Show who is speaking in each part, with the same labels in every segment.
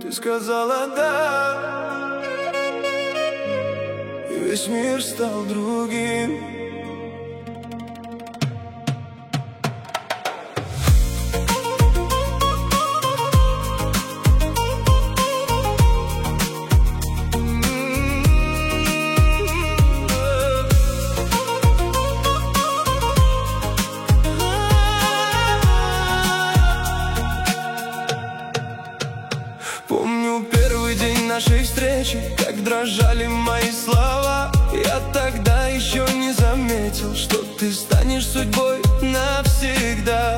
Speaker 1: ты сказала да, и весь мир стал другим. Помню первый день нашей встречи, как дрожали мои слова. Я тогда еще не заметил, что ты станешь судьбой навсегда.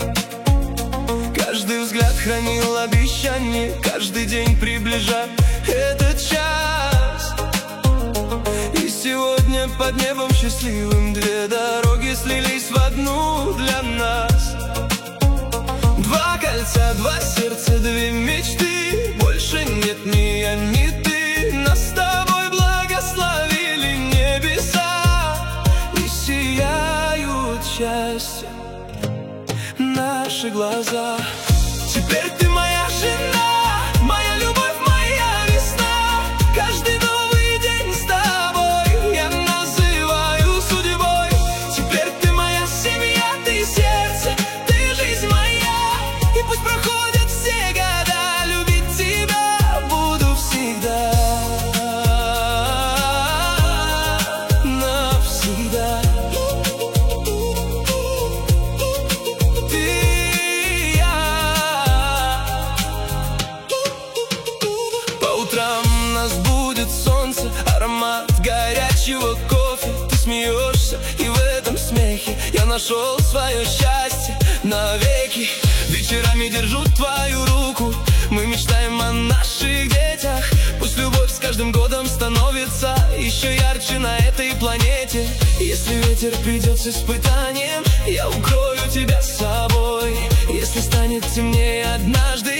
Speaker 1: Каждый взгляд хранил обещание, каждый день приближая этот час. И сегодня под небом счастливым две дороги слились в одну для нас. Два кольца, два сердца, две мечты. Больше нет ни я, ни ты. Нас с тобой благословили небеса, и сияют счастья наши глаза. Теперь ты моя жена, моя любовь, моя весна. Каждый новый день с тобой я называю судьбой. Теперь ты моя семья, ты сердце, ты жизнь моя. И пусть проходят все года, любить тебя буду всегда, навсегда. Ты и я. По утрам нас будет солнце, аромат горячего кофе. Ты смеешься, и в этом смехе я нашел свое счастье навеки. Вечерами держу твою руку, мы мечтаем о наших детях. Пусть любовь с каждым годом становится еще ярче на этой планете. Если ветер придет с испытанием, я укрою тебя с собой. Если станет темнее однажды,